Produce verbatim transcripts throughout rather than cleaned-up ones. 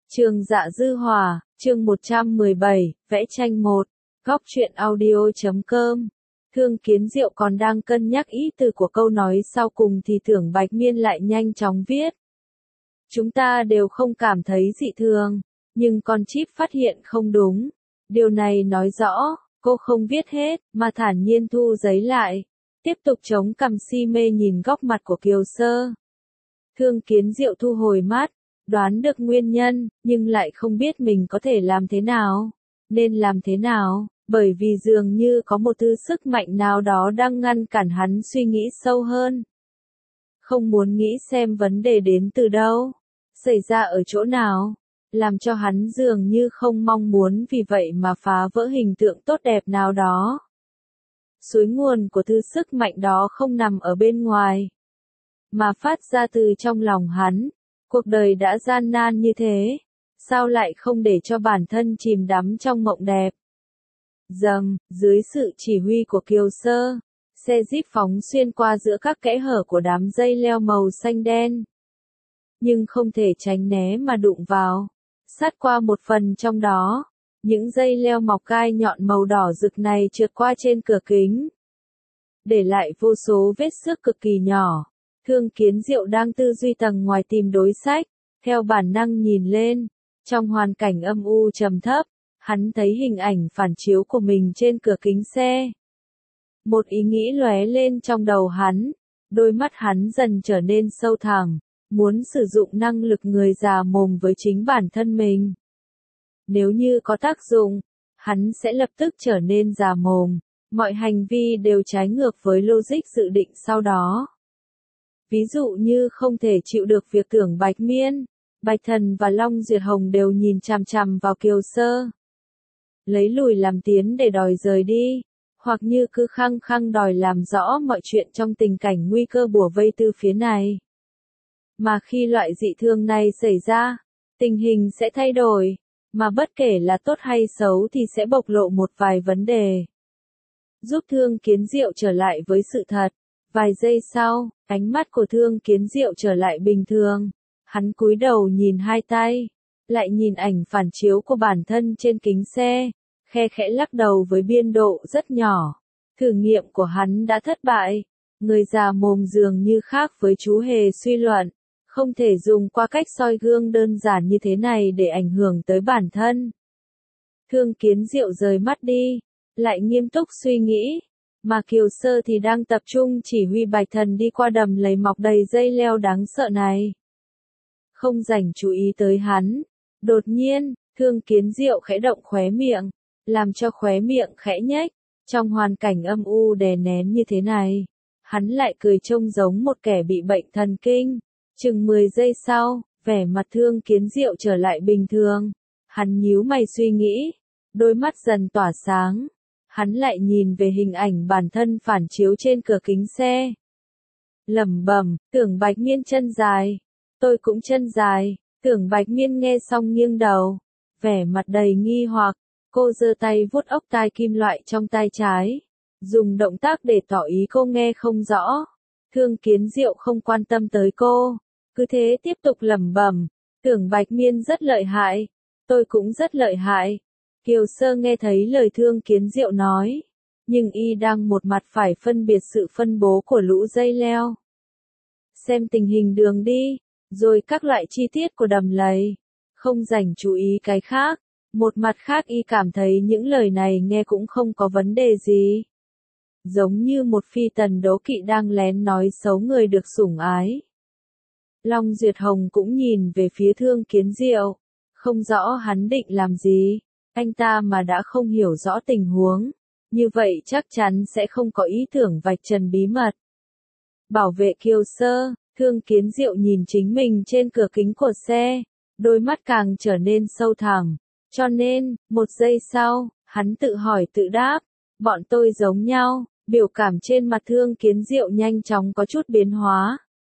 Trường Dạ Dư Hòa, chương một trăm mười bảy, vẽ tranh một, góc truyện audio chấm com. Thương Kiến Diệu còn đang cân nhắc ý từ của câu nói sau cùng thì Tưởng Bạch Miên lại nhanh chóng viết. Chúng ta đều không cảm thấy dị thường, nhưng con chip phát hiện không đúng. Điều này nói rõ, cô không viết hết, mà thản nhiên thu giấy lại. Tiếp tục chống cằm si mê nhìn góc mặt của Kiều Sơ. Thương Kiến Diệu thu hồi mắt, đoán được nguyên nhân, nhưng lại không biết mình có thể làm thế nào. Nên làm thế nào, bởi vì dường như có một thứ sức mạnh nào đó đang ngăn cản hắn suy nghĩ sâu hơn. Không muốn nghĩ xem vấn đề đến từ đâu, xảy ra ở chỗ nào, làm cho hắn dường như không mong muốn vì vậy mà phá vỡ hình tượng tốt đẹp nào đó. Suối nguồn của thứ sức mạnh đó không nằm ở bên ngoài, mà phát ra từ trong lòng hắn. Cuộc đời đã gian nan như thế, sao lại không để cho bản thân chìm đắm trong mộng đẹp. Dầm, dưới sự chỉ huy của Kiều Sơ, xe jeep phóng xuyên qua giữa các kẽ hở của đám dây leo màu xanh đen. Nhưng không thể tránh né mà đụng vào, sát qua một phần trong đó, những dây leo mọc gai nhọn màu đỏ rực này trượt qua trên cửa kính, để lại vô số vết xước cực kỳ nhỏ. Thương Kiến Diệu đang tư duy tầng ngoài tìm đối sách, theo bản năng nhìn lên, trong hoàn cảnh âm u trầm thấp, hắn thấy hình ảnh phản chiếu của mình trên cửa kính xe. Một ý nghĩ lóe lên trong đầu hắn, đôi mắt hắn dần trở nên sâu thẳm, muốn sử dụng năng lực người già mồm với chính bản thân mình. Nếu như có tác dụng, hắn sẽ lập tức trở nên già mồm, mọi hành vi đều trái ngược với logic dự định sau đó. Ví dụ như không thể chịu được việc Tưởng Bạch Miên, Bạch Thần và Long Duyệt Hồng đều nhìn chằm chằm vào Kiều Sơ. Lấy lùi làm tiến để đòi rời đi, hoặc như cứ khăng khăng đòi làm rõ mọi chuyện trong tình cảnh nguy cơ bủa vây từ phía này. Mà khi loại dị thường này xảy ra, tình hình sẽ thay đổi, mà bất kể là tốt hay xấu thì sẽ bộc lộ một vài vấn đề. Giúp Thương Kiến Diệu trở lại với sự thật. Vài giây sau, ánh mắt của Thương Kiến Diệu trở lại bình thường. Hắn cúi đầu nhìn hai tay, lại nhìn ảnh phản chiếu của bản thân trên kính xe, khe khẽ lắc đầu với biên độ rất nhỏ. Thử nghiệm của hắn đã thất bại. Người già mồm dường như khác với chú Hề suy luận, không thể dùng qua cách soi gương đơn giản như thế này để ảnh hưởng tới bản thân. Thương Kiến Diệu rời mắt đi, lại nghiêm túc suy nghĩ. Mà Kiều Sơ thì đang tập trung chỉ huy Bạch Thần đi qua đầm lầy mọc đầy dây leo đáng sợ này. Không dành chú ý tới hắn. Đột nhiên, Thương Kiến Diệu khẽ động khóe miệng, làm cho khóe miệng khẽ nhếch. Trong hoàn cảnh âm u đè nén như thế này, hắn lại cười trông giống một kẻ bị bệnh thần kinh. Chừng mười giây sau, vẻ mặt Thương Kiến Diệu trở lại bình thường. Hắn nhíu mày suy nghĩ, đôi mắt dần tỏa sáng. Hắn lại nhìn về hình ảnh bản thân phản chiếu trên cửa kính xe. Lẩm bẩm, Tưởng Bạch Miên chân dài, tôi cũng chân dài. Tưởng Bạch Miên nghe xong nghiêng đầu, vẻ mặt đầy nghi hoặc. Cô giơ tay vuốt ốc tai kim loại trong tay trái, dùng động tác để tỏ ý cô nghe không rõ. Thương Kiến Diệu không quan tâm tới cô, cứ thế tiếp tục lẩm bẩm, Tưởng Bạch Miên rất lợi hại, tôi cũng rất lợi hại. Kiều Sơ nghe thấy lời Thương Kiến Diệu nói, nhưng y đang một mặt phải phân biệt sự phân bố của lũ dây leo. Xem tình hình đường đi, rồi các loại chi tiết của đầm lầy, không dành chú ý cái khác. Một mặt khác y cảm thấy những lời này nghe cũng không có vấn đề gì. Giống như một phi tần đố kỵ đang lén nói xấu người được sủng ái. Long Duyệt Hồng cũng nhìn về phía Thương Kiến Diệu, không rõ hắn định làm gì. Anh ta mà đã không hiểu rõ tình huống, như vậy chắc chắn sẽ không có ý tưởng vạch trần bí mật. Bảo vệ Kiều Sơ, Thương Kiến Diệu nhìn chính mình trên cửa kính của xe, đôi mắt càng trở nên sâu thẳm. Cho nên, một giây sau, hắn tự hỏi tự đáp, bọn tôi giống nhau. Biểu cảm trên mặt Thương Kiến Diệu nhanh chóng có chút biến hóa.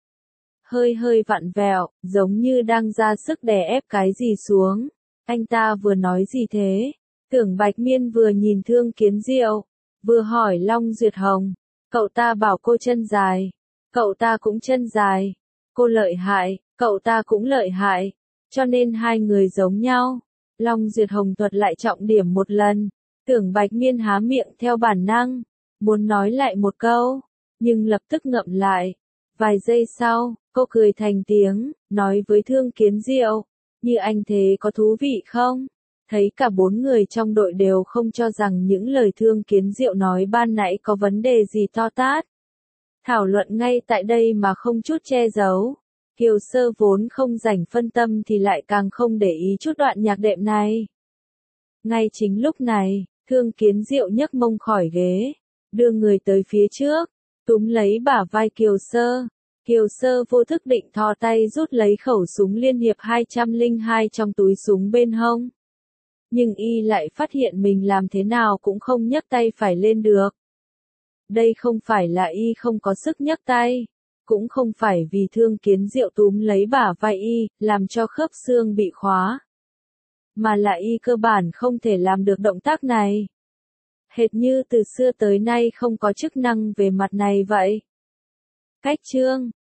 Hơi hơi vặn vẹo, giống như đang ra sức đè ép cái gì xuống. Anh ta vừa nói gì thế? Tưởng Bạch Miên vừa nhìn Thương Kiến Diệu, vừa hỏi Long Duyệt Hồng. Cậu ta bảo cô chân dài. Cậu ta cũng chân dài. Cô lợi hại, cậu ta cũng lợi hại. cho nên hai người giống nhau. Long Duyệt Hồng thuật lại trọng điểm một lần, Tưởng Bạch Miên há miệng theo bản năng, muốn nói lại một câu, nhưng lập tức ngậm lại. Vài giây sau, cô cười thành tiếng, nói với Thương Kiến Diệu, như anh thế có thú vị không? Thấy cả bốn người trong đội đều không cho rằng những lời Thương Kiến Diệu nói ban nãy có vấn đề gì to tát. Thảo luận ngay tại đây mà không chút che giấu. Kiều Sơ vốn không rảnh phân tâm thì lại càng không để ý chút đoạn nhạc đệm này. Ngay chính lúc này, Thương Kiến Diệu nhấc mông khỏi ghế, đưa người tới phía trước, túm lấy bả vai Kiều Sơ. Kiều Sơ vô thức định thò tay rút lấy khẩu súng Liên Hiệp hai không hai trong túi súng bên hông. Nhưng y lại phát hiện mình làm thế nào cũng không nhấc tay phải lên được. Đây không phải là y không có sức nhấc tay, cũng không phải vì Thương Kiến Diệu túm lấy bả vai y, làm cho khớp xương bị khóa. Mà là y cơ bản không thể làm được động tác này. Hệt như từ xưa tới nay không có chức năng về mặt này vậy. Cách chương